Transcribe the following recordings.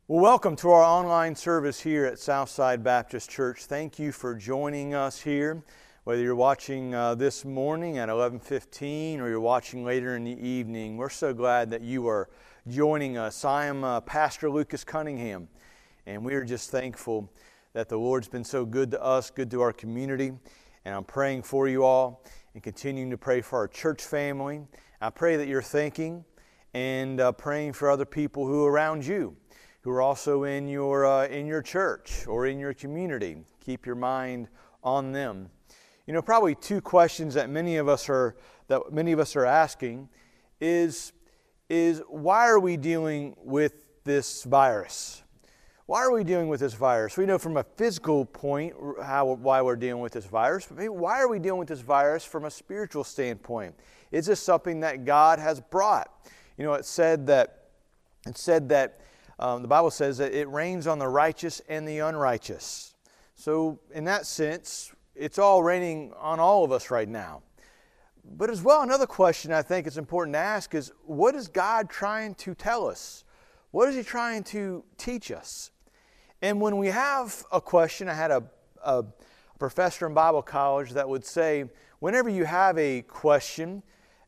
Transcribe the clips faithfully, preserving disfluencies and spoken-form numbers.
Well, welcome to our online service here at Southside Baptist Church. Thank you for joining us here, whether you're watching uh, this morning at eleven fifteen or you're watching later in the evening. We're so glad that you are joining us. I am uh, Pastor Lucas Cunningham, and we are just thankful that the Lord's been so good to us, good to our community, and I'm praying for you all and continuing to pray for our church family. I pray that you're thinking and uh, praying for other people who are around you, who are also in your uh, in your church or in your community. Keep your mind on them. You know, probably two questions that many of us are that many of us are asking is is why are we dealing with this virus? Why are we dealing with this virus? We know from a physical point how why we're dealing with this virus, but maybe why are we dealing with this virus from a spiritual standpoint? Is this something that God has brought? You know, it said that it said that Um, the Bible says that it rains on the righteous and the unrighteous. So in that sense, it's all raining on all of us right now. But as well, another question I think it's important to ask is, what is God trying to tell us? What is He trying to teach us? And when we have a question, I had a, a professor in Bible college that would say, whenever you have a question,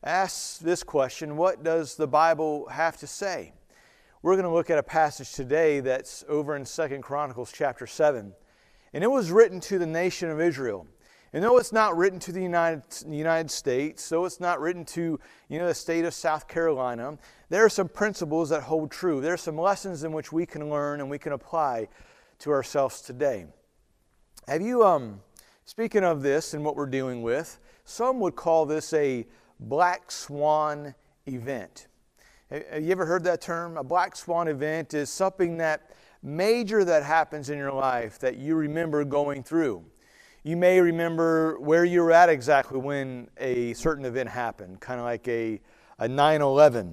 ask this question: what does the Bible have to say? We're going to look at a passage today that's over in Second Chronicles chapter seven. And it was written to the nation of Israel. And though it's not written to the United, United States, though it's not written to you know, the state of South Carolina, there are some principles that hold true. There are some lessons in which we can learn and we can apply to ourselves today. Have you, um, speaking of this and what we're dealing with, some would call this a black swan event. Have you ever heard that term? A black swan event is something that major that happens in your life that you remember going through. You may remember where you were at exactly when a certain event happened, kind of like a, a nine eleven,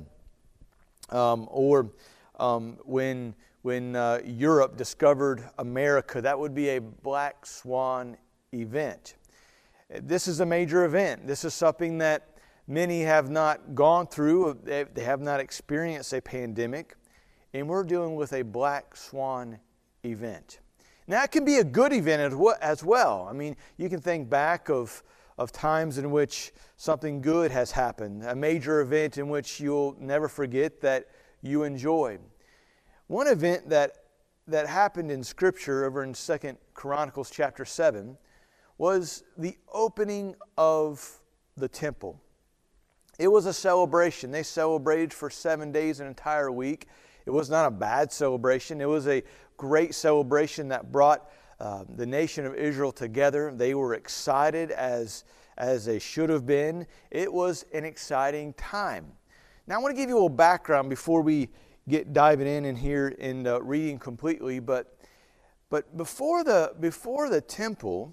um, or um, when, when uh, Europe discovered America. That would be a black swan event. This is a major event. This is something that many have not gone through, they have not experienced a pandemic, and we're dealing with a black swan event. Now, it can be a good event as well. I mean, you can think back of, of times in which something good has happened, a major event in which you'll never forget that you enjoyed. One event that, that happened in Scripture over in Second Chronicles chapter seven was the opening of the temple. It was a celebration. They celebrated for seven days, an entire week. It was not a bad celebration. It was a great celebration that brought uh, the nation of Israel together. They were excited as, as they should have been. It was an exciting time. Now, I want to give you a little background before we get diving in and here and uh, reading completely. But, but before the before the temple,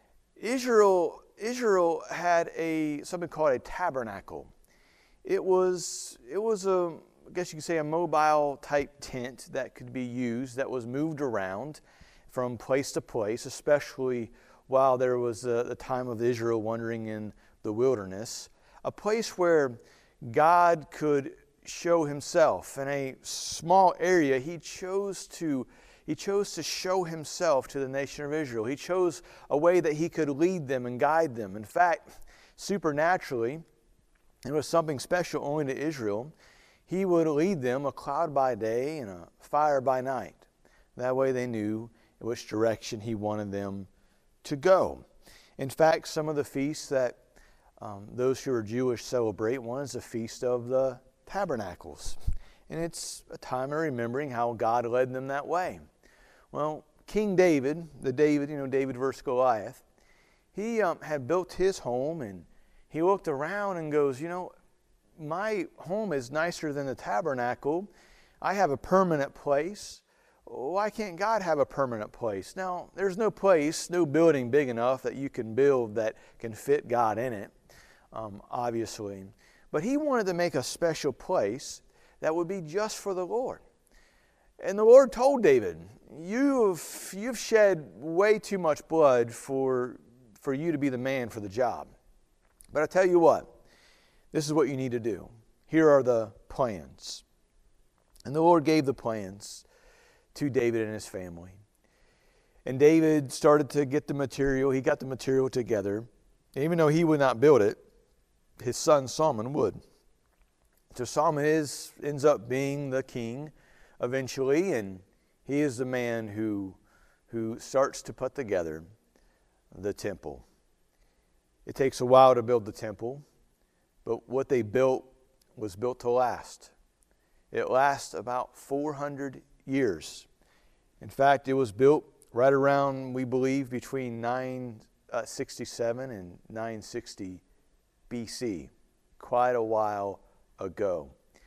Israel. Israel had a something called a tabernacle. It was it was a I guess you could say a mobile type tent that could be used, that was moved around from place to place, especially while there was a, the time of Israel wandering in the wilderness. A place where God could show Himself. In a small area, He chose to He chose to show Himself to the nation of Israel. He chose a way that He could lead them and guide them. In fact, supernaturally, it was something special only to Israel. He would lead them a cloud by day and a fire by night. That way they knew in which direction He wanted them to go. In fact, some of the feasts that um, those who are Jewish celebrate, one is the Feast of the Tabernacles. And it's a time of remembering how God led them that way. Well, King David, the David, you know, David versus Goliath, he um, had built his home, and he looked around and goes, you know, my home is nicer than the tabernacle. I have a permanent place. Why can't God have a permanent place? Now, there's no place, no building big enough that you can build that can fit God in it, um, obviously. But he wanted to make a special place that would be just for the Lord. And the Lord told David, you've, you've shed way too much blood for, for you to be the man for the job. But I tell you what, this is what you need to do. Here are the plans. And the Lord gave the plans to David and his family. And David started to get the material. He got the material together. And even though he would not build it, his son Solomon would. So Solomon is, ends up being the king eventually, and he is the man who, who starts to put together the temple. It takes a while to build the temple, but what they built was built to last. It lasts about four hundred years. In fact, it was built right around, we believe, between nine sixty-seven and nine sixty B C, quite a while ago.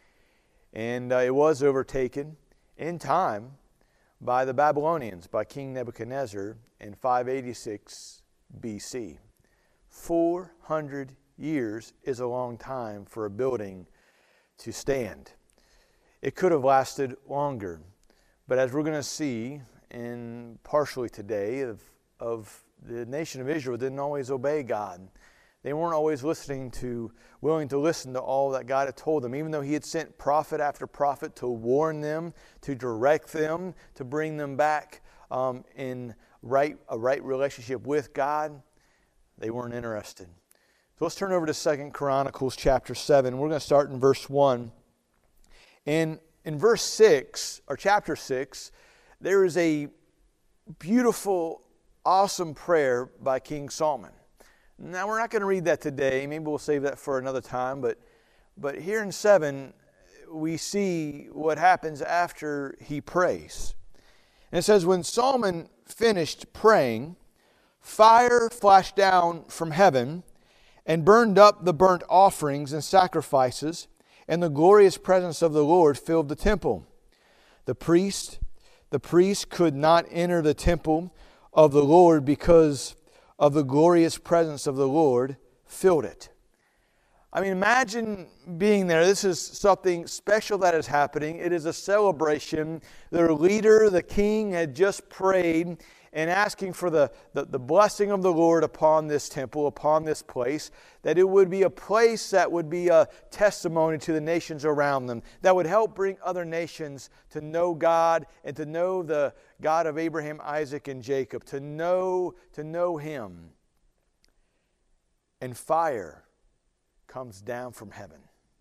And uh, it was overtaken in time by the Babylonians, by King Nebuchadnezzar in five eighty-six B C. four hundred years is a long time for a building to stand. It could have lasted longer, but as we're going to see in partially today, of, of the nation of Israel didn't always obey God. They weren't always listening to, willing to listen to all that God had told them, even though He had sent prophet after prophet to warn them, to direct them, to bring them back um, in right a right relationship with God. They weren't interested. So let's turn over to Second Chronicles chapter seven. We're going to start in verse one. And in verse six, or chapter six, there is a beautiful, awesome prayer by King Solomon. Now, we're not going to read that today. Maybe we'll save that for another time. But, but here in seven, we see what happens after he prays. And it says, when Solomon finished praying, fire flashed down from heaven and burned up the burnt offerings and sacrifices, and the glorious presence of the Lord filled the temple. The priest, the priest could not enter the temple of the Lord because of the glorious presence of the Lord filled it. I mean, imagine being there. This is something special that is happening. It is a celebration. Their leader, the king, had just prayed and asking for the, the, the blessing of the Lord upon this temple, upon this place, that it would be a place that would be a testimony to the nations around them, that would help bring other nations to know God and to know the God of Abraham, Isaac, and Jacob, to know, to know Him. And fire comes down from heaven.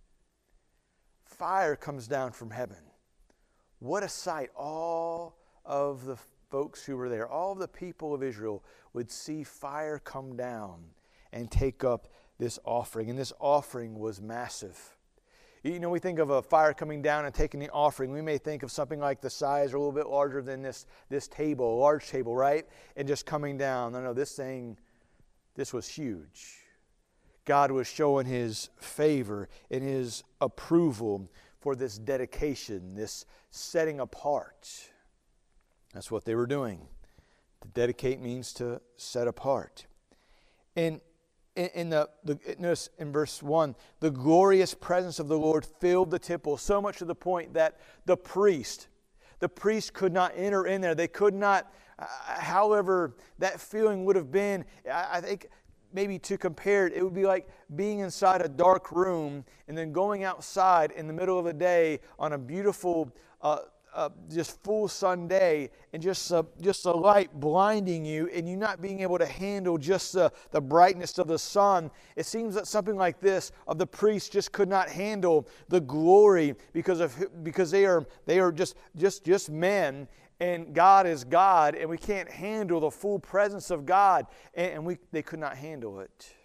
Fire comes down from heaven. What a sight. All of the folks who were there, all of the people of Israel would see fire come down and take up this offering. And this offering was massive. You know, we think of a fire coming down and taking the offering. We may think of something like the size or a little bit larger than this, this table, a large table, right? And just coming down. No, no, this thing, this was huge. God was showing His favor and His approval for this dedication, this setting apart. That's what they were doing. To dedicate means to set apart. And in, in the, the notice in verse one, the glorious presence of the Lord filled the temple, so much to the point that the priest, the priest could not enter in there. They could not, uh, however that feeling would have been, I, I think maybe to compare it, it would be like being inside a dark room and then going outside in the middle of the day on a beautiful uh, Uh, just full sun day, and just uh, just a light blinding you, and you not being able to handle just the, the brightness of the sun. It seems that something like this of the priests just could not handle the glory because of because they are they are just just just men, and God is God, and we can't handle the full presence of God, and, and we they could not handle it.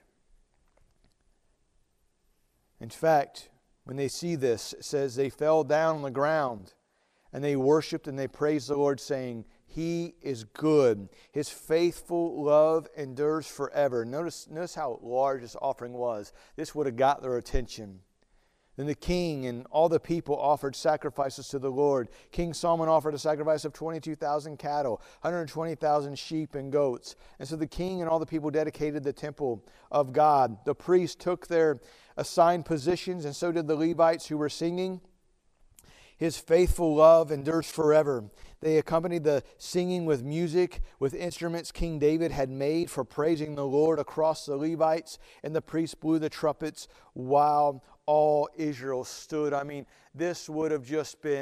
In fact, when they see this, it says they fell down on the ground. And they worshiped and they praised the Lord, saying, He is good. His faithful love endures forever. Notice, notice how large this offering was. This would have got their attention. Then the king and all the people offered sacrifices to the Lord. King Solomon offered a sacrifice of twenty-two thousand cattle, one hundred twenty thousand sheep and goats. And so the king and all the people dedicated the temple of God. The priests took their assigned positions, and so did the Levites who were singing. His faithful love endures forever. They accompanied the singing with music, with instruments King David had made for praising the Lord across the Levites, and the priests blew the trumpets while all Israel stood. I mean, this would have just been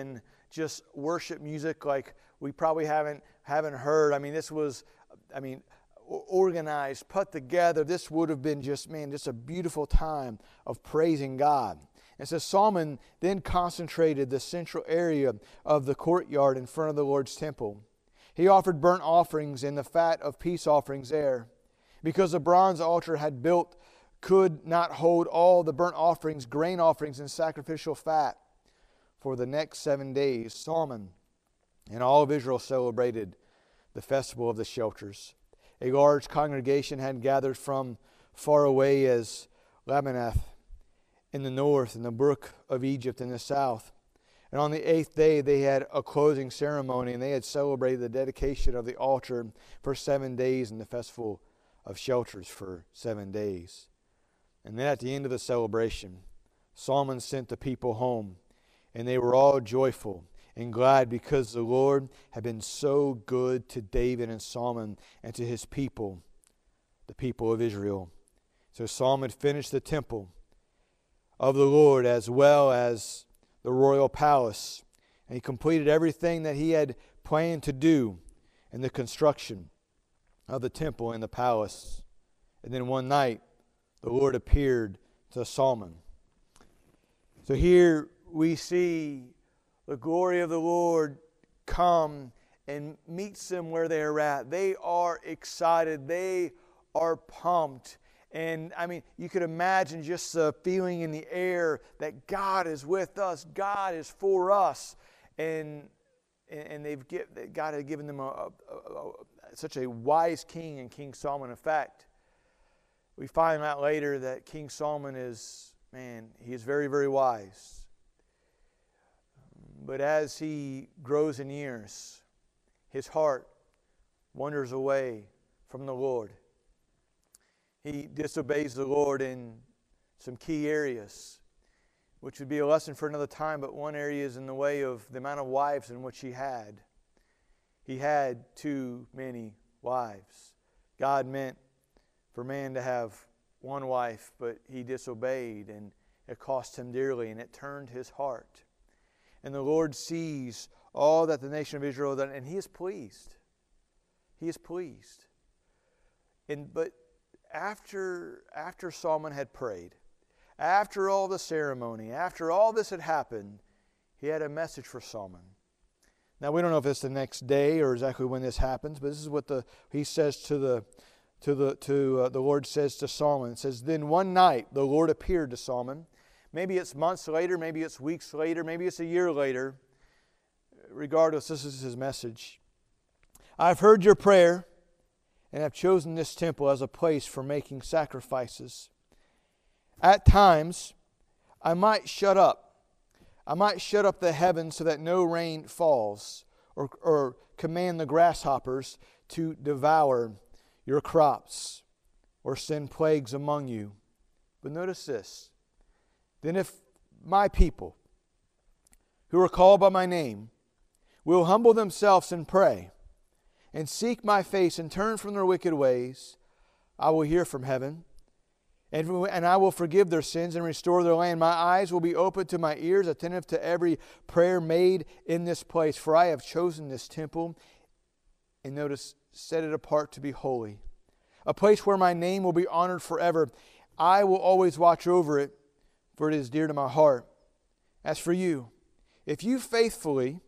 just worship music like we probably haven't haven't heard. I mean, this was, I mean, organized, put together. This would have been just, man, just a beautiful time of praising God. And so Solomon then concentrated the central area of the courtyard in front of the Lord's temple. He offered burnt offerings and the fat of peace offerings there. Because the bronze altar had built could not hold all the burnt offerings, grain offerings, and sacrificial fat. For the next seven days, Solomon and all of Israel celebrated the festival of the shelters. A large congregation had gathered from far away as Lebanon in the north and the brook of Egypt in the south. And on the eighth day they had a closing ceremony, and they had celebrated the dedication of the altar for seven days and the festival of shelters for seven days. And then at the end of the celebration, Solomon sent the people home, and they were all joyful and glad because the Lord had been so good to David and Solomon and to his people, the people of Israel. So Solomon finished the temple of the Lord as well as the royal palace, and he completed everything that he had planned to do in the construction of the temple and the palace. And then one night, the Lord appeared to Solomon. So here we see the glory of the Lord come and meets them where they are at. They are excited. They are pumped. And I mean, you could imagine just the feeling in the air that God is with us. God is for us. And and they've give, God had given them a, a, a, a, such a wise king in King Solomon. In fact, we find out later that King Solomon is, man, he is very, very wise. But as he grows in years, his heart wanders away from the Lord. He disobeys the Lord in some key areas, which would be a lesson for another time, but one area is in the way of the amount of wives in which he had. He had too many wives. God meant for man to have one wife, but he disobeyed, and it cost him dearly, and it turned his heart. And the Lord sees all that the nation of Israel has done, and He is pleased. He is pleased. And but after after Solomon had prayed, after all the ceremony, after all this had happened, he had a message for Solomon. Now we don't know if it's the next day or exactly when this happens, but this is what the he says to the to the to uh, the Lord says to Solomon. It says, "Then one night the Lord appeared to Solomon." Maybe it's months later, maybe it's weeks later, maybe it's a year later. Regardless, this is his message. "I've heard your prayer and have chosen this temple as a place for making sacrifices. At times, I might shut up. I might shut up the heavens so that no rain falls, or, or command the grasshoppers to devour your crops, or send plagues among you. But notice this. Then if my people, who are called by my name, will humble themselves and pray, and seek my face and turn from their wicked ways, I will hear from heaven, and, and I will forgive their sins and restore their land. My eyes will be open to my ears, attentive to every prayer made in this place. For I have chosen this temple," and notice, "set it apart to be holy, a place where my name will be honored forever. I will always watch over it, for it is dear to my heart. As for you, if you faithfully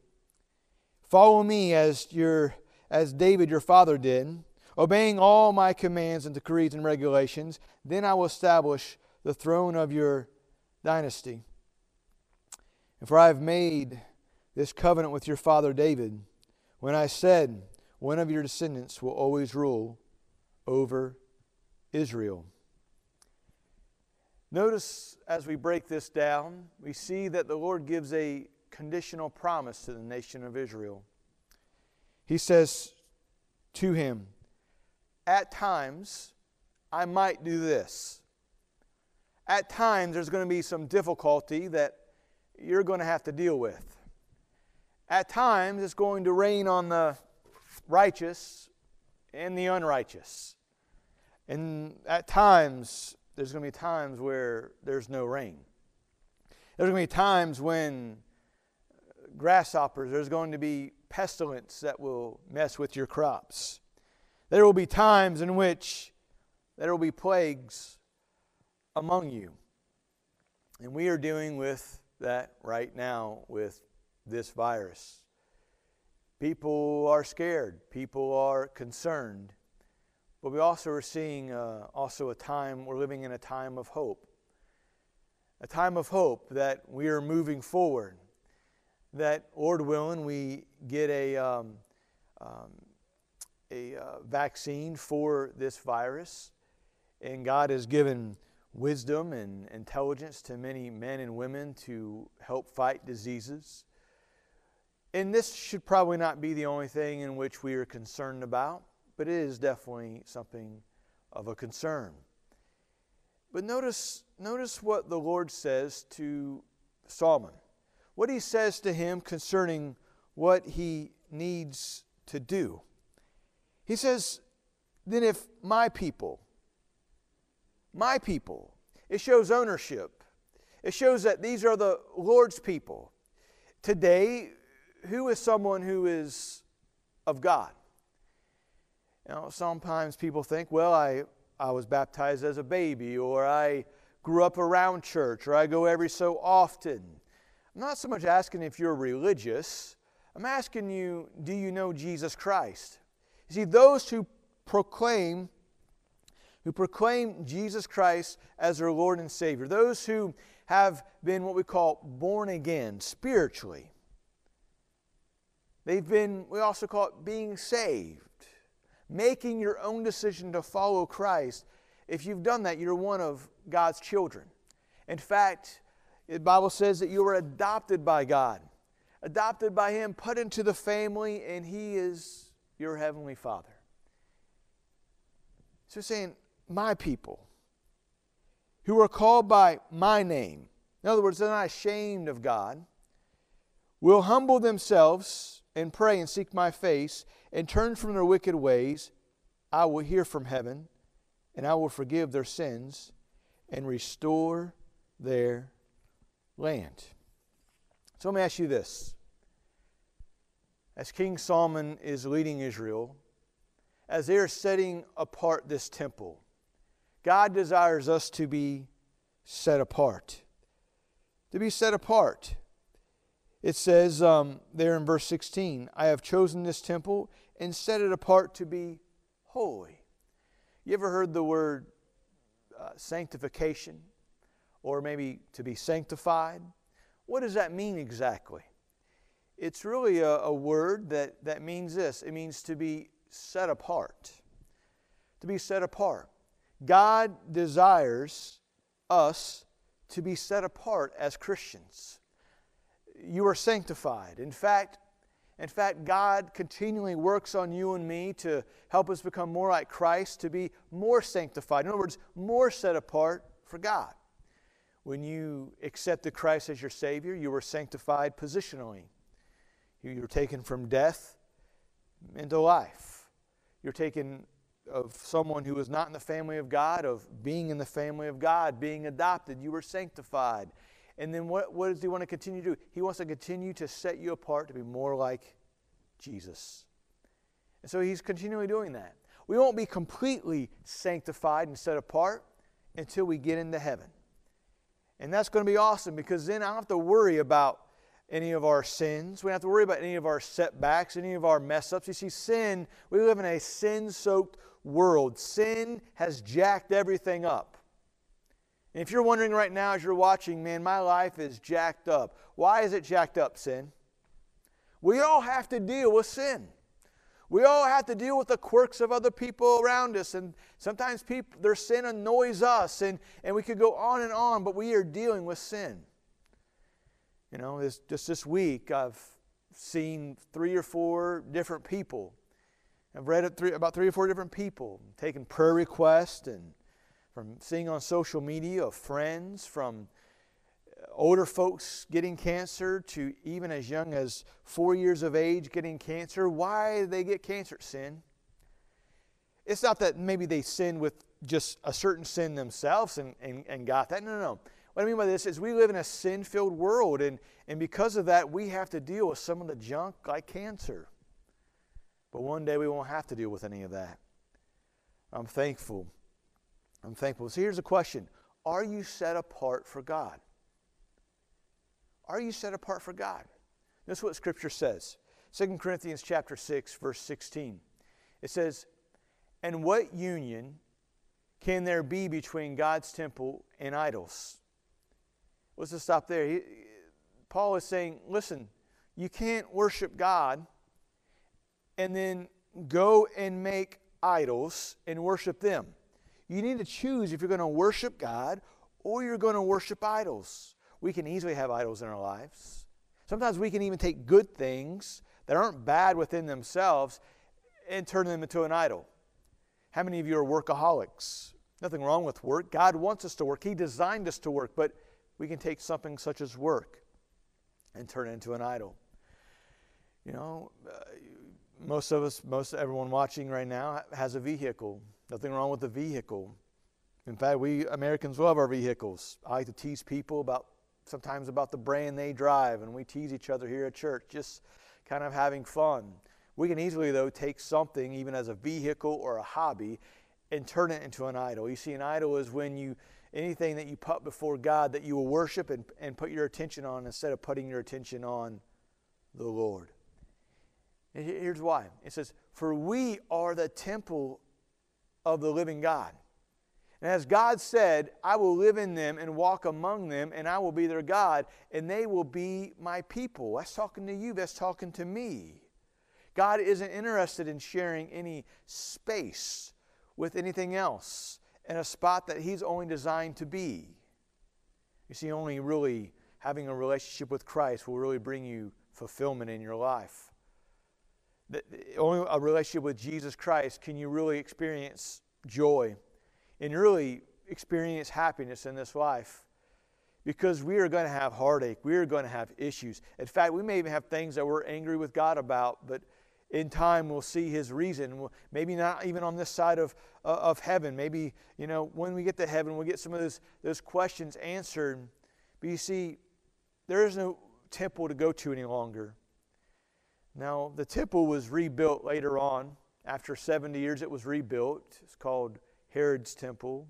follow me as your as David your father did, obeying all my commands and decrees and regulations, then I will establish the throne of your dynasty. And for I have made this covenant with your father David, when I said, one of your descendants will always rule over Israel." Notice as we break this down, we see that the Lord gives a conditional promise to the nation of Israel. He says to him, "At times, I might do this. At times, there's going to be some difficulty that you're going to have to deal with. At times, it's going to rain on the righteous and the unrighteous. And at times, there's going to be times where there's no rain. There's going to be times when grasshoppers. There's going to be pestilence that will mess with your crops. There will be times in which there will be plagues among you. And we are dealing with that right now with this virus. People are scared. People are concerned. But we also are seeing uh, also a time, we're living in a time of hope. A time of hope that we are moving forward. That, Lord willing, we get a, um, um, a uh, vaccine for this virus. And God has given wisdom and intelligence to many men and women to help fight diseases. And this should probably not be the only thing in which we are concerned about, but it is definitely something of a concern. But notice, notice what the Lord says to Solomon. What he says to him concerning what he needs to do. He says, then if my people, my people, it shows ownership. It shows that these are the Lord's people. Today, who is someone who is of God? You know, sometimes people think, well, I, I was baptized as a baby, or I grew up around church, or I go every so often. I'm not so much asking if you're religious. I'm asking you, do you know Jesus Christ? You see, those who proclaim, who proclaim Jesus Christ as their Lord and Savior, those who have been what we call born again spiritually, they've been, we also call it being saved, making your own decision to follow Christ. If you've done that, you're one of God's children. In fact, the Bible says that you were adopted by God, adopted by Him, put into the family, and He is your Heavenly Father. So saying, my people, who are called by my name, in other words, they're not ashamed of God, will humble themselves and pray and seek my face and turn from their wicked ways, I will hear from heaven, and I will forgive their sins and restore their land. So let me ask you this. As King Solomon is leading Israel, as they are setting apart this temple, God desires us to be set apart. To be set apart. It says um, there in verse sixteen, I have chosen this temple and set it apart to be holy. You ever heard the word uh, sanctification? Or maybe to be sanctified? What does that mean exactly? It's really a, a word that, that means this. It means to be set apart. To be set apart. God desires us to be set apart as Christians. You are sanctified. In fact, in fact, God continually works on you and me to help us become more like Christ, to be more sanctified. In other words, more set apart for God. When you accepted Christ as your Savior, you were sanctified positionally. You were taken from death into life. You're taken of someone who was not in the family of God, of being in the family of God, being adopted. You were sanctified. And then what, what does He want to continue to do? He wants to continue to set you apart to be more like Jesus. And so He's continually doing that. We won't be completely sanctified and set apart until we get into heaven. And that's going to be awesome, because then I don't have to worry about any of our sins. We don't have to worry about any of our setbacks, any of our mess-ups. You see, sin, we live in a sin-soaked world. Sin has jacked everything up. And if you're wondering right now as you're watching, man, my life is jacked up. Why is it jacked up, sin? We all have to deal with sin. We all have to deal with the quirks of other people around us. And sometimes people, their sin annoys us. And, and we could go on and on, but we are dealing with sin. You know, this, just this week, I've seen three or four different people. I've read it three, about three or four different people, taking prayer requests, and from seeing on social media of friends, from older folks getting cancer to even as young as four years of age getting cancer. Why do they get cancer? Sin. It's not that maybe they sinned with just a certain sin themselves and, and, and got that. No, no, no. What I mean by this is we live in a sin-filled world, and, and because of that, we have to deal with some of the junk like cancer. But one day we won't have to deal with any of that. I'm thankful. I'm thankful. So here's the question. Are you set apart for God? Are you set apart for God? This is what Scripture says. Second Corinthians chapter six, verse sixteen. It says, "And what union can there be between God's temple and idols?" Let's just stop there. He, Paul is saying, listen, you can't worship God and then go and make idols and worship them. You need to choose if you're going to worship God or you're going to worship idols. We can easily have idols in our lives. Sometimes we can even take good things that aren't bad within themselves and turn them into an idol. How many of you are workaholics? Nothing wrong with work. God wants us to work. He designed us to work, but we can take something such as work and turn it into an idol. You know, uh, most of us, most everyone watching right now has a vehicle. Nothing wrong with the vehicle. In fact, we Americans love our vehicles. I like to tease people about sometimes about the brand they drive, and we tease each other here at church, just kind of having fun. We can easily, though, take something, even as a vehicle or a hobby, and turn it into an idol. You see, an idol is when you, anything that you put before God that you will worship and, and put your attention on instead of putting your attention on the Lord. And here's why. It says, "For we are the temple of the living God. And as God said, I will live in them and walk among them, and I will be their God, and they will be my people." That's talking to you. That's talking to me. God isn't interested in sharing any space with anything else in a spot that He's only designed to be. You see, only really having a relationship with Christ will really bring you fulfillment in your life. The, only a relationship with Jesus Christ can you really experience joy and really experience happiness in this life. Because we are going to have heartache. We are going to have issues. In fact, we may even have things that we're angry with God about, but in time we'll see His reason. Maybe not even on this side of, uh, of heaven. Maybe, you know, when we get to heaven, we'll get some of those, those questions answered. But you see, there is no temple to go to any longer. Now, the temple was rebuilt later on. After seventy years, it was rebuilt. It's called Herod's Temple.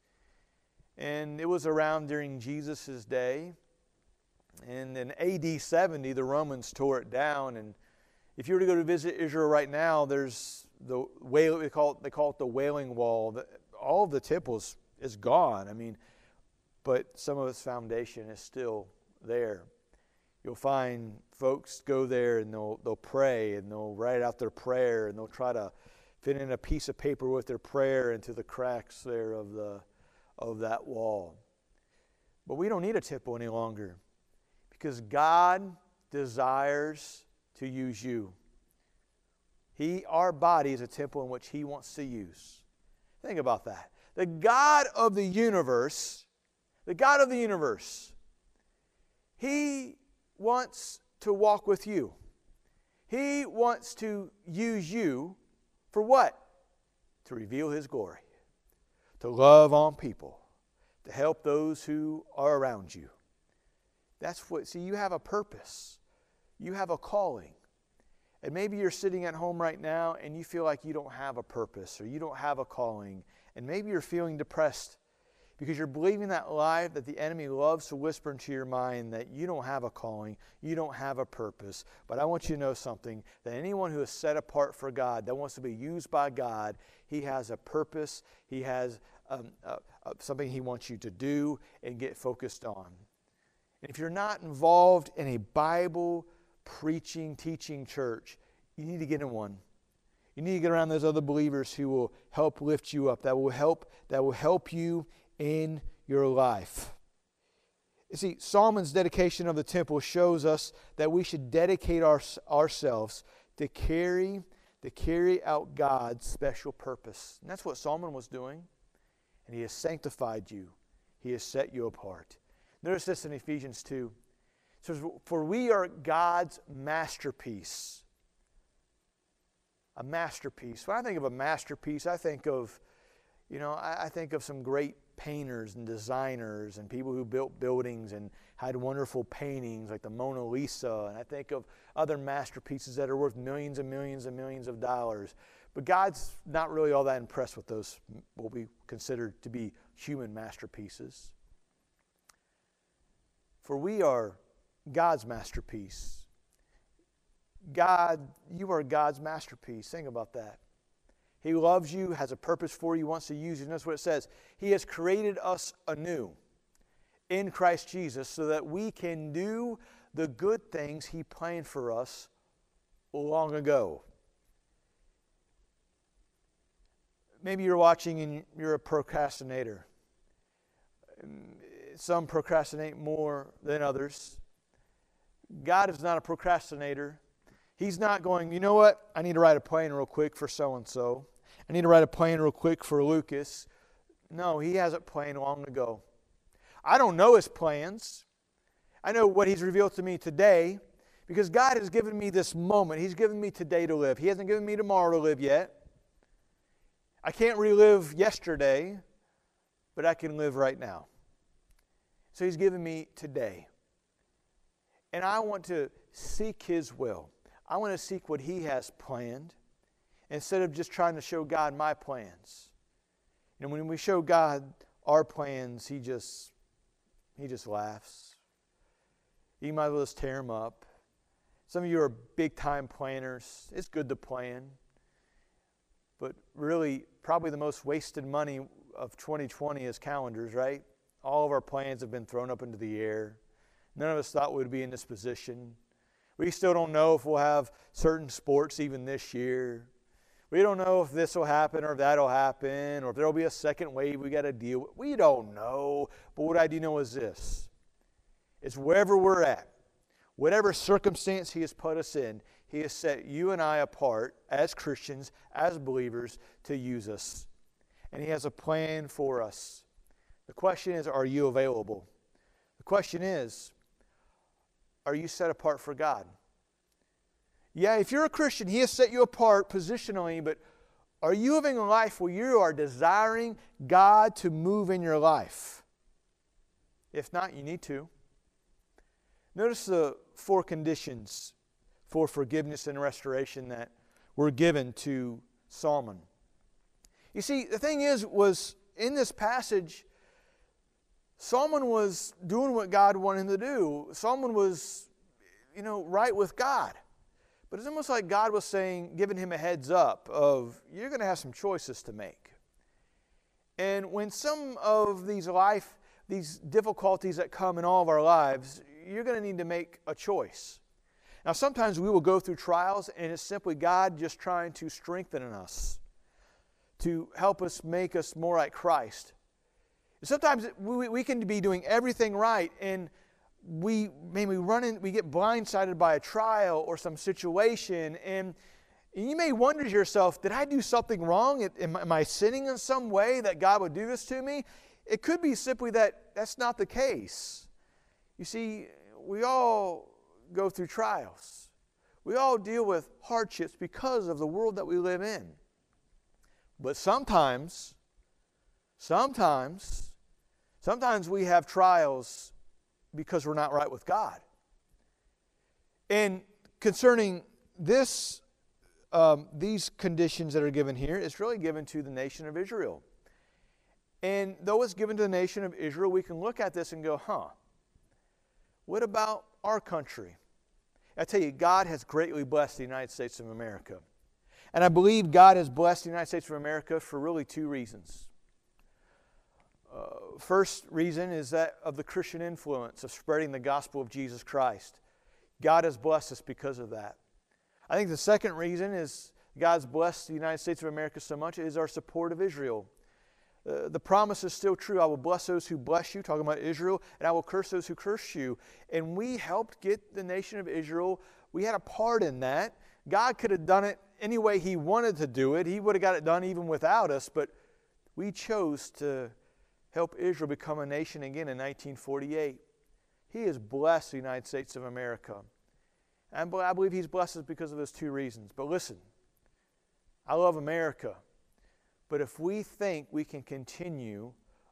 And it was around during Jesus' day. And in A D seventy, the Romans tore it down. And if you were to go to visit Israel right now, there's the wailing, they call it, they call it the Wailing Wall. All of the temples is gone. I mean, but some of its foundation is still there. You'll find folks go there and they'll they'll pray and they'll write out their prayer and they'll try to fit in a piece of paper with their prayer into the cracks there of the of that wall. But we don't need a temple any longer because God desires to use you. He, our body is a temple in which He wants to use. Think about that. The God of the universe, the God of the universe, He wants to walk with you. He wants to use you for what? To reveal His glory. To love on people. To help those who are around you. That's what, see, you have a purpose. You have a calling. And maybe you're sitting at home right now and you feel like you don't have a purpose or you don't have a calling. And maybe you're feeling depressed because you're believing that lie that the enemy loves to whisper into your mind that you don't have a calling, you don't have a purpose. But I want you to know something, that anyone who is set apart for God, that wants to be used by God, He has a purpose, He has um, uh, uh, something He wants you to do and get focused on. And if you're not involved in a Bible preaching, teaching church, you need to get in one. You need to get around those other believers who will help lift you up, that will help, that will help you in your life. You see, Solomon's dedication of the temple shows us that we should dedicate our, ourselves to carry, to carry out God's special purpose. And that's what Solomon was doing. And He has sanctified you. He has set you apart. Notice this in Ephesians two. It says, "For we are God's masterpiece." A masterpiece. When I think of a masterpiece, I think of, you know, I, I think of some great painters and designers and people who built buildings and had wonderful paintings like the Mona Lisa. And I think of other masterpieces that are worth millions and millions and millions of dollars. But God's not really all that impressed with those, what we consider to be human masterpieces. For we are God's masterpiece. God, you are God's masterpiece. Think about that. He loves you, has a purpose for you, wants to use you. And that's what it says. He has created us anew in Christ Jesus so that we can do the good things He planned for us long ago. Maybe you're watching and you're a procrastinator. Some procrastinate more than others. God is not a procrastinator. He's not going, you know what, I need to write a plan real quick for so-and-so. I need to write a plan real quick for Lucas. No, He has it planned long ago. I don't know His plans. I know what He's revealed to me today because God has given me this moment. He's given me today to live. He hasn't given me tomorrow to live yet. I can't relive yesterday, but I can live right now. So He's given me today. And I want to seek His will. I want to seek what He has planned instead of just trying to show God my plans. You know, when we show God our plans, He just, He just laughs. You might as well just tear them up. Some of you are big-time planners. It's good to plan. But really, probably the most wasted money of twenty twenty is calendars, right? All of our plans have been thrown up into the air. None of us thought we'd be in this position. We still don't know if we'll have certain sports even this year. We don't know if this will happen or if that will happen or if there will be a second wave we got to deal with. We don't know. But what I do know is this. It's wherever we're at, whatever circumstance He has put us in, He has set you and I apart as Christians, as believers, to use us. And He has a plan for us. The question is, are you available? The question is, are you set apart for God? Yeah, if you're a Christian, He has set you apart positionally, but are you living a life where you are desiring God to move in your life? If not, you need to. Notice the four conditions for forgiveness and restoration that were given to Solomon. You see, the thing is, was in this passage, Solomon was doing what God wanted him to do. Solomon was, you know, right with God. But it's almost like God was saying, giving him a heads up of, you're going to have some choices to make. And when some of these life, these difficulties that come in all of our lives, you're going to need to make a choice. Now, sometimes we will go through trials, and it's simply God just trying to strengthen us, to help us make us more like Christ. Sometimes we, we can be doing everything right, and we maybe run in, we get blindsided by a trial or some situation, and, and you may wonder to yourself, did I do something wrong? Am, am I sinning in some way that God would do this to me? It could be simply that that's not the case. You see, we all go through trials. We all deal with hardships because of the world that we live in. But sometimes, sometimes, sometimes we have trials because we're not right with God. And concerning this, um, these conditions that are given here, it's really given to the nation of Israel. And though it's given to the nation of Israel, we can look at this and go, huh, what about our country? I tell you, God has greatly blessed the United States of America. And I believe God has blessed the United States of America for really two reasons. Uh, first reason is that of the Christian influence of spreading the gospel of Jesus Christ. God has blessed us because of that. I think the second reason is God's blessed the United States of America so much is our support of Israel. Uh, the promise is still true. I will bless those who bless you, talking about Israel, and I will curse those who curse you. And we helped get the nation of Israel. We had a part in that. God could have done it any way He wanted to do it. He would have got it done even without us, but we chose to help Israel become a nation again in nineteen forty-eight. He has blessed the United States of America. And I believe He's blessed us because of those two reasons. But listen, I love America. But if we think we can continue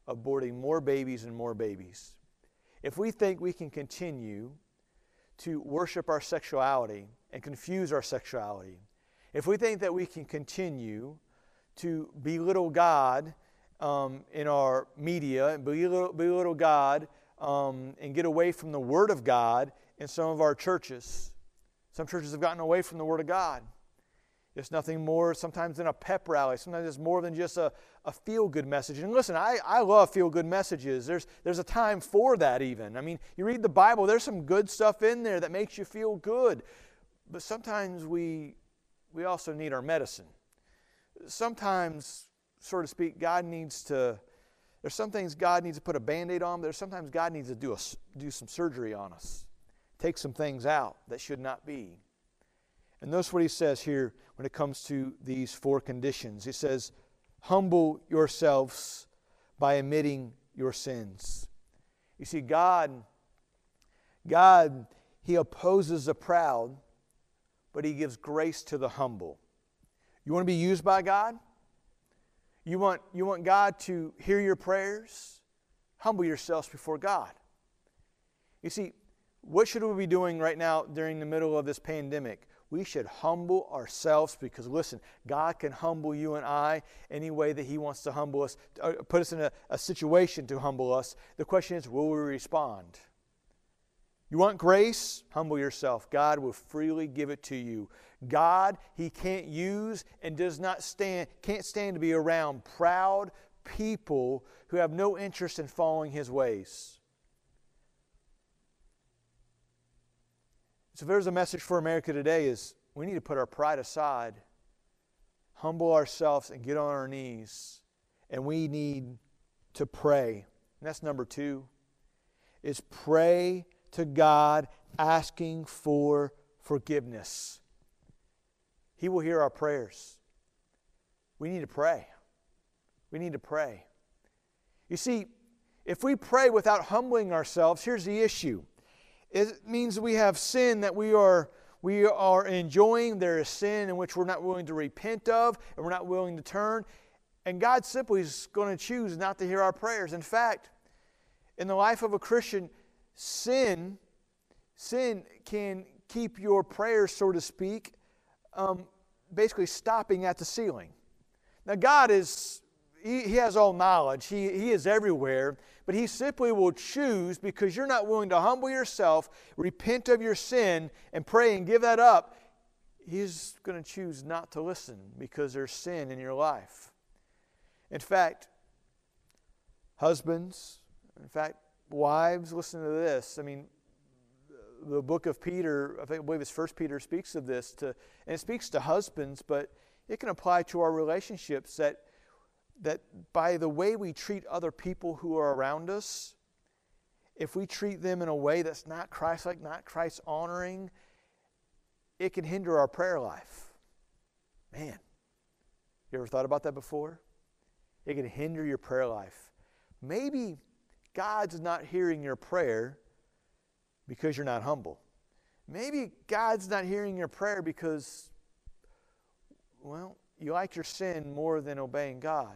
aborting more babies and more babies. If we think we can continue to worship our sexuality and confuse our sexuality, if we think that we can continue to belittle God um, in our media and belittle, belittle God um, and get away from the Word of God in some of our churches, some churches have gotten away from the Word of God. It's nothing more sometimes than a pep rally. Sometimes it's more than just a, a feel-good message. And listen, I, I love feel-good messages. There's, there's a time for that even. I mean, you read the Bible, there's some good stuff in there that makes you feel good. But sometimes we, we also need our medicine. Sometimes, so to speak, God needs to, there's some things God needs to put a Band-Aid on, but there's sometimes God needs to do, a, do some surgery on us. Take some things out that should not be. And notice what he says here when it comes to these four conditions. He says, humble yourselves by admitting your sins. You see, God, God, He opposes the proud, but He gives grace to the humble. You want to be used by God? You want, you want God to hear your prayers? Humble yourselves before God. You see, what should we be doing right now during the middle of this pandemic? We should humble ourselves because, listen, God can humble you and I any way that He wants to humble us, put us in a, a situation to humble us. The question is, will we respond? You want grace? Humble yourself. God will freely give it to you. God, He can't use and does not stand, can't stand to be around proud people who have no interest in following His ways. So if there's a message for America today is we need to put our pride aside, humble ourselves and get on our knees, and we need to pray. And that's number two, is pray to God asking for forgiveness. He will hear our prayers. We need to pray. We need to pray. You see, if we pray without humbling ourselves, here's the issue. It means we have sin that we are, we are enjoying. There is sin in which we're not willing to repent of and we're not willing to turn. And God simply is going to choose not to hear our prayers. In fact, in the life of a Christian, sin, sin can keep your prayers, so to speak, um, basically stopping at the ceiling. Now God is, He, he has all knowledge. He, he is everywhere. But He simply will choose, because you're not willing to humble yourself, repent of your sin, and pray and give that up. He's going to choose not to listen because there's sin in your life. In fact, husbands, in fact, wives, listen to this. I mean, the book of Peter, I think, I believe it's First Peter, speaks of this, to, and it speaks to husbands, but it can apply to our relationships, that that by the way we treat other people who are around us, if we treat them in a way that's not Christ-like, not Christ-honoring, it can hinder our prayer life. Man, you ever thought about that before? It can hinder your prayer life. Maybe God's not hearing your prayer because you're not humble. Maybe God's not hearing your prayer because, well, you like your sin more than obeying God.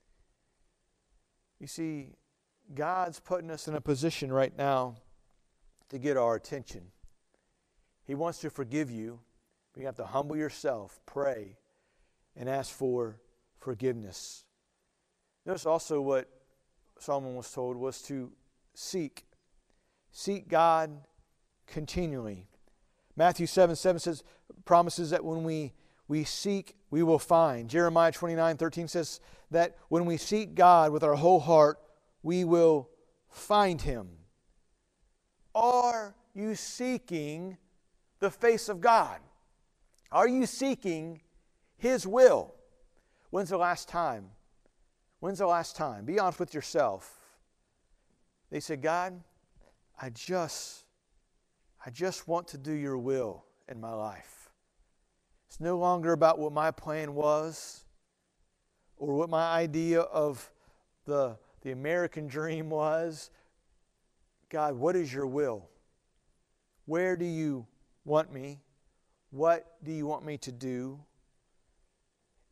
You see, God's putting us in a position right now to get our attention. He wants to forgive you, but you have to humble yourself, pray, and ask for forgiveness. Notice also what Solomon was told was to seek. Seek God continually. Matthew seven seven says, promises that when we We seek, we will find. Jeremiah twenty-nine thirteen says that when we seek God with our whole heart, we will find Him. Are you seeking the face of God? Are you seeking His will? When's the last time? When's the last time? Be honest with yourself. They said, God, I just, I just want to do your will in my life. It's no longer about what my plan was or what my idea of the, the American dream was. God, what is your will? Where do you want me? What do you want me to do?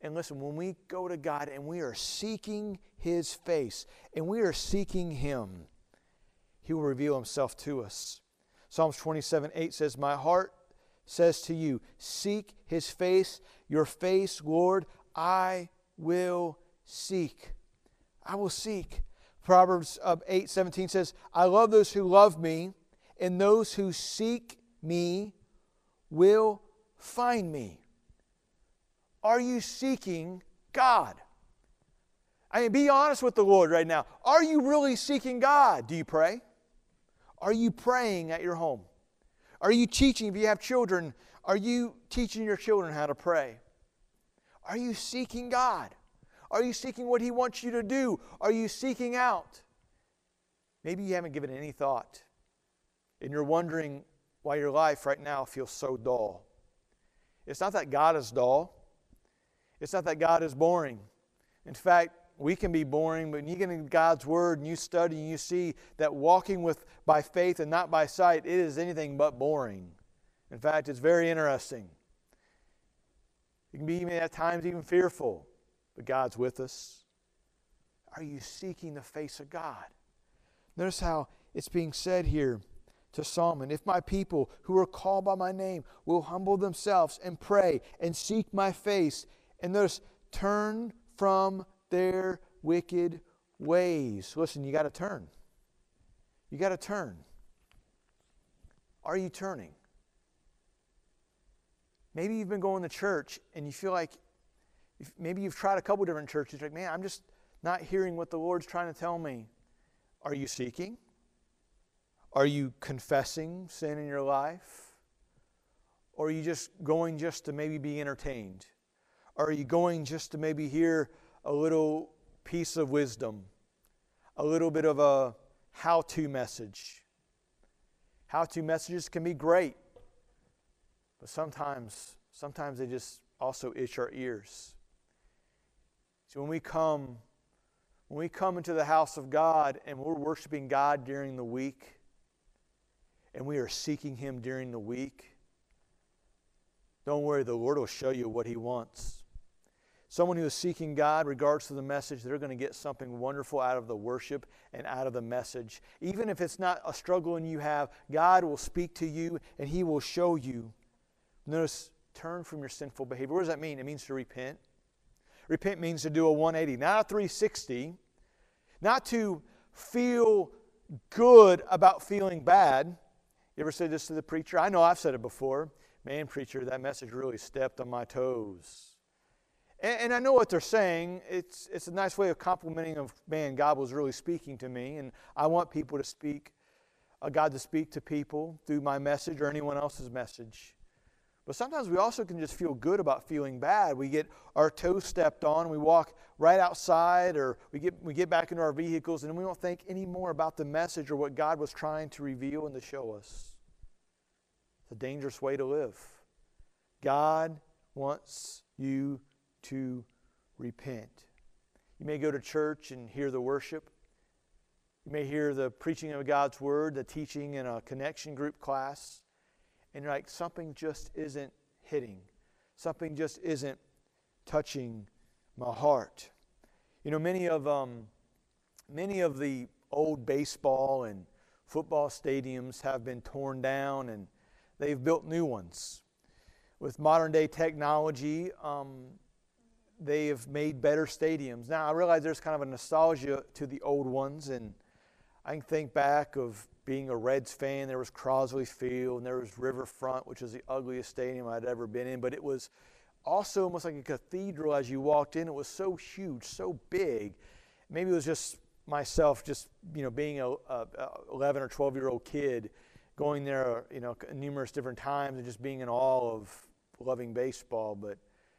And listen, when we go to God and we are seeking His face and we are seeking Him, He will reveal Himself to us. Psalms twenty-seven eight says, my heart says to you, seek His face, your face, Lord, I will seek. I will seek. Proverbs eight seventeen says, I love those who love me, and those who seek me will find me. Are you seeking God? I mean, be honest with the Lord right now. Are you really seeking God? Do you pray? Are you praying at your home? Are you teaching, if you have children, are you teaching your children how to pray? Are you seeking God? Are you seeking what He wants you to do? Are you seeking out? Maybe you haven't given it any thought, and you're wondering why your life right now feels so dull. It's not that God is dull. It's not that God is boring. In fact, we can be boring, but when you get into God's Word and you study and you see that walking with by faith and not by sight, it is anything but boring. In fact, it's very interesting. It can be even at times even fearful, but God's with us. Are you seeking the face of God? Notice how it's being said here to Solomon, if my people who are called by my name will humble themselves and pray and seek my face, and notice, turn from their wicked ways. Listen, you got to turn. You got to turn. Are you turning? Maybe you've been going to church and you feel like, maybe you've tried a couple different churches. You're like, man, I'm just not hearing what the Lord's trying to tell me. Are you seeking? Are you confessing sin in your life? Or are you just going just to maybe be entertained? Or are you going just to maybe hear a little piece of wisdom? A little bit of a how-to message? How-to messages can be great. But sometimes, sometimes they just also itch our ears. So when we come, when we come into the house of God and we're worshiping God during the week, and we are seeking Him during the week, don't worry, the Lord will show you what He wants. Someone who is seeking God, regards to the message, they're going to get something wonderful out of the worship and out of the message. Even if it's not a struggle and you have, God will speak to you and He will show you. Notice, turn from your sinful behavior. What does that mean? It means to repent. Repent means to do a one eighty, not a three sixty. Not to feel good about feeling bad. You ever said this to the preacher? I know I've said it before. Man, preacher, that message really stepped on my toes. And, and I know what they're saying. It's, it's a nice way of complimenting of, man, God was really speaking to me. And I want people to speak, uh, God to speak to people through my message or anyone else's message. But sometimes we also can just feel good about feeling bad. We get our toes stepped on, we walk right outside, or we get we get back into our vehicles, and we don't think any more about the message or what God was trying to reveal and to show us. It's a dangerous way to live. God wants you to repent. You may go to church and hear the worship. You may hear the preaching of God's Word, the teaching in a connection group class. And you're like, something just isn't hitting. Something just isn't touching my heart. You know, many of um, many of the old baseball and football stadiums have been torn down, and they've built new ones. With modern day technology, um, they have made better stadiums. Now, I realize there's kind of a nostalgia to the old ones, and I can think back of being a Reds fan. There was Crosley Field, and there was Riverfront, which was the ugliest stadium I'd ever been in. But it was also almost like a cathedral as you walked in. It was so huge, so big. Maybe it was just myself, just you know, being a, a eleven or twelve year old kid, going there, you know, numerous different times, and just being in awe of loving baseball. But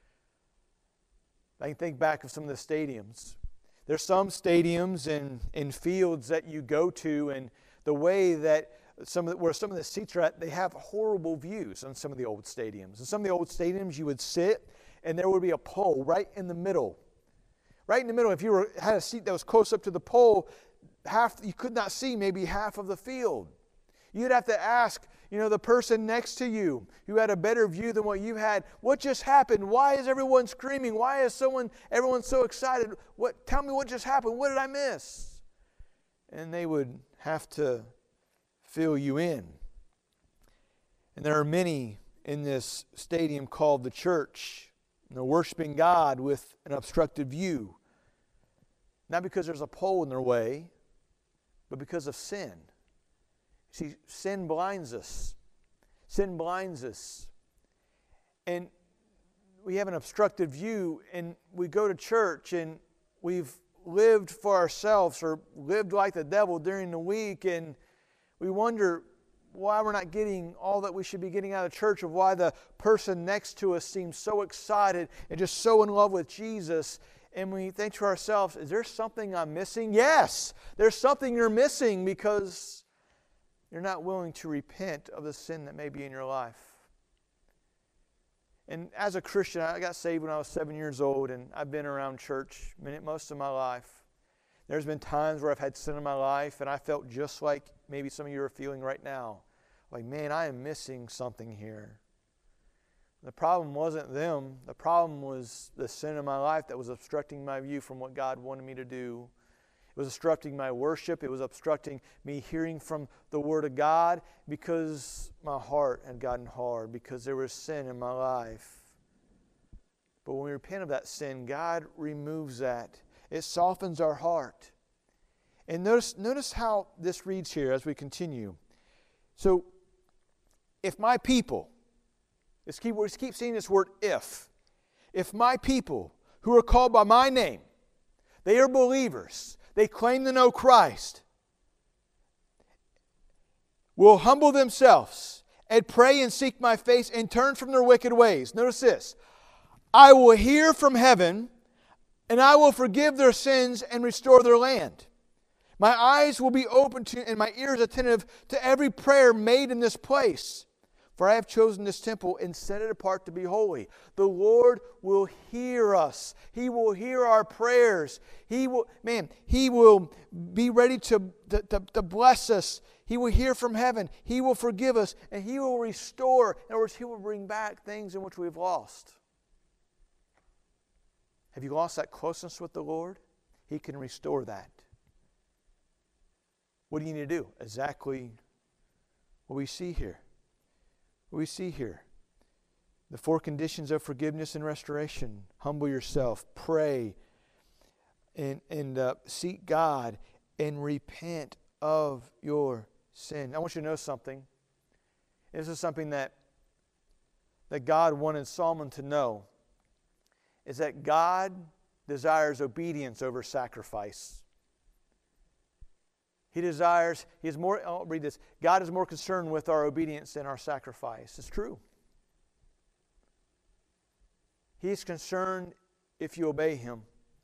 I can think back of some of the stadiums. There's some stadiums and, and fields that you go to, and the way that some of the, where some of the seats are at, they have horrible views on some of the old stadiums. In some of the old stadiums, you would sit, and there would be a pole right in the middle. Right in the middle, if you were, had a seat that was close up to the pole, half you could not see maybe half of the field. You'd have to ask, You know, the person next to you who had a better view than what you had. What just happened? Why is everyone screaming? Why is someone, everyone so excited? What? Tell me what just happened. What did I miss? And they would have to fill you in. And there are many in this stadium called the church. And they're worshiping God with an obstructed view. Not because there's a pole in their way, but because of sin. See, sin blinds us. Sin blinds us. And we have an obstructed view, and we go to church, and we've lived for ourselves or lived like the devil during the week, and we wonder why we're not getting all that we should be getting out of church, of why the person next to us seems so excited and just so in love with Jesus. And we think to ourselves, is there something I'm missing? Yes, there's something you're missing because you're not willing to repent of the sin that may be in your life. And as a Christian, I got saved when I was seven years old, and I've been around church most of my life. There's been times where I've had sin in my life, and I felt just like maybe some of you are feeling right now. Like, man, I am missing something here. The problem wasn't them. The problem was the sin in my life that was obstructing my view from what God wanted me to do. It was obstructing my worship. It was obstructing me hearing from the Word of God because my heart had gotten hard, because there was sin in my life. But when we repent of that sin, God removes that. It softens our heart. And notice, notice how this reads here as we continue. So, if my people, let's keep, let's keep seeing this word if. If my people who are called by my name, they are believers, they claim to know Christ, will humble themselves and pray and seek my face and turn from their wicked ways. Notice this. I will hear from heaven and I will forgive their sins and restore their land. My eyes will be open to and my ears attentive to every prayer made in this place. For I have chosen this temple and set it apart to be holy. The Lord will hear us. He will hear our prayers. He will, man, He will be ready to, to, to, to bless us. He will hear from heaven. He will forgive us. And He will restore. In other words, He will bring back things in which we've lost. Have you lost that closeness with the Lord? He can restore that. What do you need to do? Exactly what we see here. We see here the four conditions of forgiveness and restoration. Humble yourself, pray, and, and uh, seek God, and repent of your sin. I want you to know something. This is something that, that God wanted Solomon to know, is that God desires obedience over sacrifice. He desires, he is more, I'll read this. God is more concerned with our obedience than our sacrifice. It's true. He's concerned if you obey Him.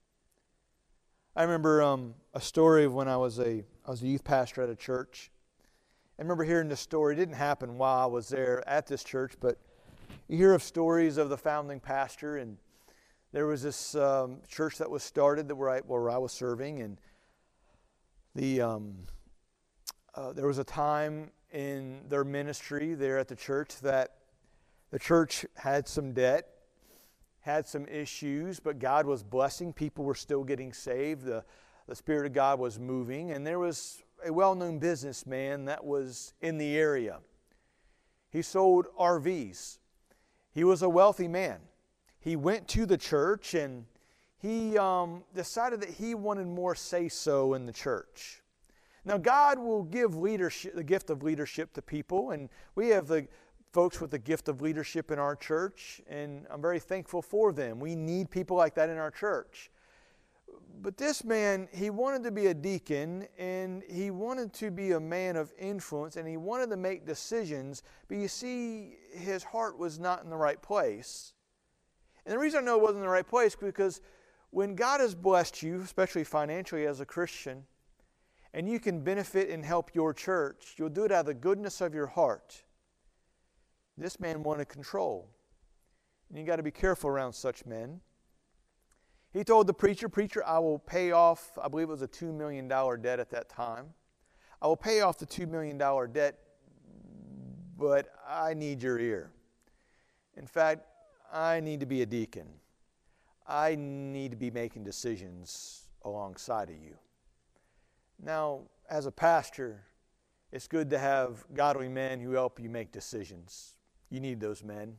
I remember um, a story of when I was a I was a youth pastor at a church. I remember hearing this story. It didn't happen while I was there at this church, but you hear of stories of the founding pastor, and there was this um, church that was started that where I, where I was serving, and The um, uh, there was a time in their ministry there at the church that the church had some debt, had some issues, but God was blessing. People were still getting saved. The, the Spirit of God was moving, and there was a well-known businessman that was in the area. He sold R Vs. He was a wealthy man. He went to the church and he um, decided that he wanted more say-so in the church. Now, God will give leadership, the gift of leadership to people, and we have the folks with the gift of leadership in our church, and I'm very thankful for them. We need people like that in our church. But this man, he wanted to be a deacon, and he wanted to be a man of influence, and he wanted to make decisions, but you see, his heart was not in the right place. And the reason I know it wasn't in the right place is because when God has blessed you, especially financially as a Christian, and you can benefit and help your church, you'll do it out of the goodness of your heart. This man wanted control. And you got to be careful around such men. He told the preacher, Preacher, I will pay off, I believe it was a two million dollars debt at that time. I will pay off the two million dollars debt, but I need your ear. In fact, I need to be a deacon. I need to be making decisions alongside of you. Now, as a pastor, it's good to have godly men who help you make decisions. You need those men.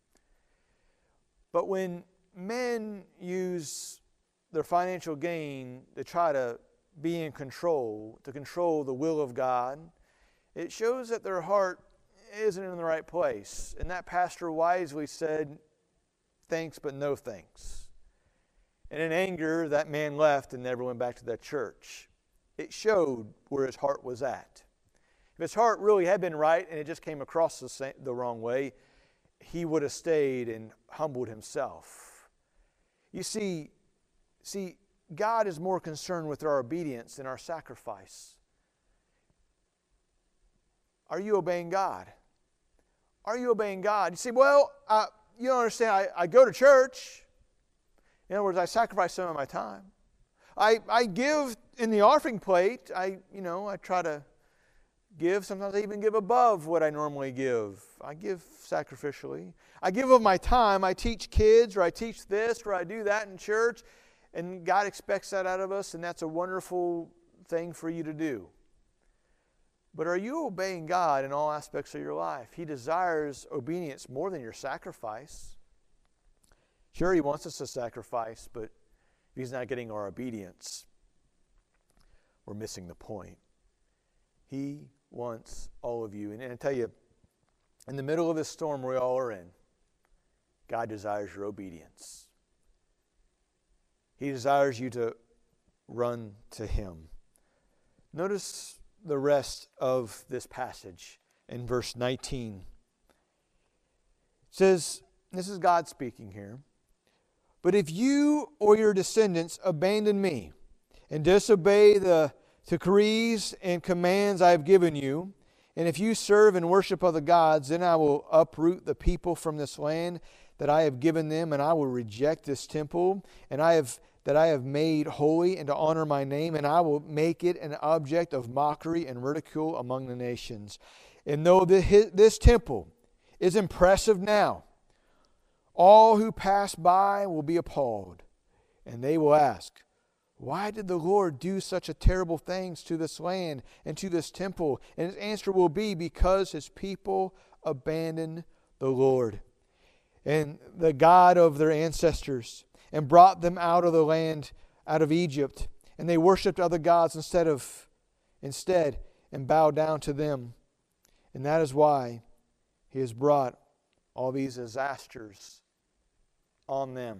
But when men use their financial gain to try to be in control, to control the will of God, it shows that their heart isn't in the right place. And that pastor wisely said, thanks, but no thanks. And in anger, that man left and never went back to that church. It showed where his heart was at. If his heart really had been right and it just came across the, same, the wrong way, he would have stayed and humbled himself. You see, see, God is more concerned with our obedience than our sacrifice. Are you obeying God? Are you obeying God? You say, well, uh, you don't understand. I, I go to church. In other words, I sacrifice some of my time. I, I give in the offering plate. I, you know, I try to give. Sometimes I even give above what I normally give. I give sacrificially. I give of my time. I teach kids, or I teach this, or I do that in church. And God expects that out of us, and that's a wonderful thing for you to do. But are you obeying God in all aspects of your life? He desires obedience more than your sacrifice. Sure, He wants us to sacrifice, but if He's not getting our obedience, we're missing the point. He wants all of you. And, and I tell you, in the middle of this storm we all are in, God desires your obedience. He desires you to run to Him. Notice the rest of this passage in verse nineteen. It says, this is God speaking here, but if you or your descendants abandon me and disobey the decrees and commands I have given you, and if you serve and worship other gods, then I will uproot the people from this land that I have given them, and I will reject this temple, and I have that I have made holy, and to honor my name, and I will make it an object of mockery and ridicule among the nations. And though this temple is impressive now, all who pass by will be appalled, and they will ask, why did the Lord do such a terrible things to this land and to this temple? And His answer will be, because His people abandoned the Lord and the God of their ancestors, and brought them out of the land, out of Egypt. And they worshipped other gods instead of, instead, and bowed down to them. And that is why He has brought all these disasters on them.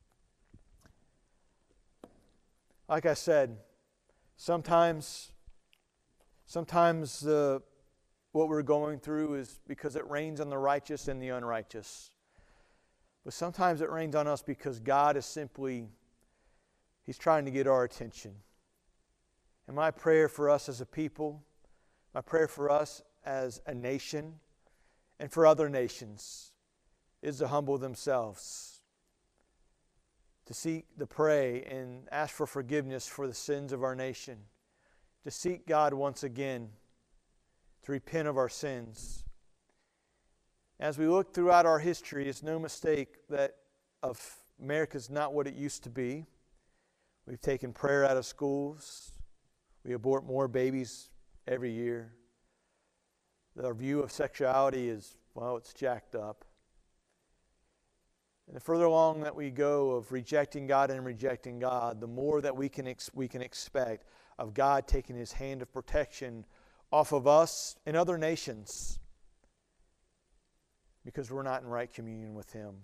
Like I said, sometimes, sometimes uh, what we're going through is because it rains on the righteous and the unrighteous. But sometimes it rains on us because God is simply, He's trying to get our attention. And my prayer for us as a people, my prayer for us as a nation, and for other nations, is to humble themselves, to seek, to pray, and ask for forgiveness for the sins of our nation, to seek God once again, to repent of our sins. As we look throughout our history, it's no mistake that of America is not what it used to be. We've taken prayer out of schools. We abort more babies every year. Our view of sexuality is, well, it's jacked up. And the further along that we go of rejecting God and rejecting God, the more that we can ex- we can expect of God taking His hand of protection off of us and other nations, because we're not in right communion with Him.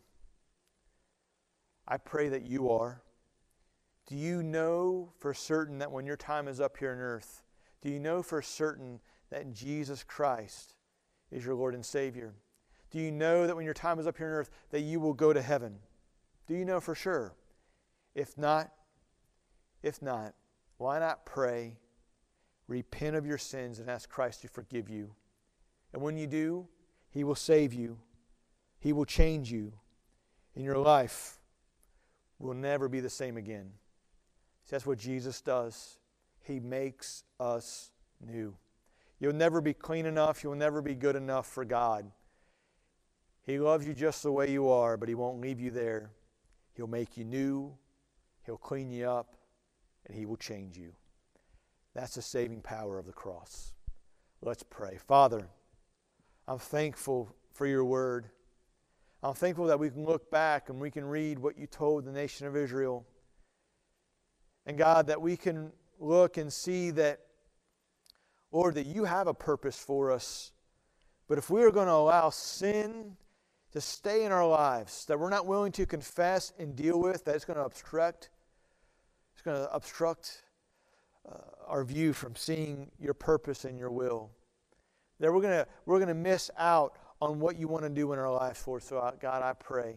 I pray that you are. Do you know for certain that when your time is up here on earth, do you know for certain that Jesus Christ is your Lord and Savior? Do you know that when your time is up here on earth that you will go to heaven? Do you know for sure? If not, if not, why not pray, repent of your sins, and ask Christ to forgive you? And when you do, He will save you. He will change you. And your life will never be the same again. See, that's what Jesus does. He makes us new. You'll never be clean enough. You'll never be good enough for God. He loves you just the way you are, but He won't leave you there. He'll make you new. He'll clean you up, and He will change you. That's the saving power of the cross. Let's pray. Father, I'm thankful for your word. I'm thankful that we can look back and we can read what you told the nation of Israel. And God, that we can look and see that, Lord, that you have a purpose for us. But if we are going to allow sin to stay in our lives, that we're not willing to confess and deal with, that it's going to obstruct, it's going to obstruct uh, our view from seeing your purpose and your will. That we're going to we're going to miss out on what you want to do in our lives for us. So, uh, God, I pray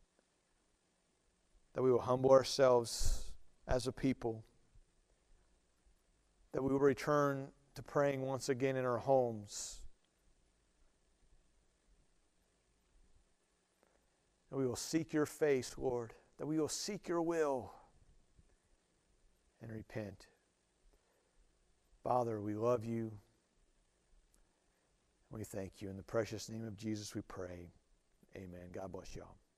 that we will humble ourselves as a people, that we will return to praying once again in our homes, that we will seek your face, Lord, that we will seek your will and repent. Father, we love you. We thank you. In the precious name of Jesus we pray. Amen. God bless y'all.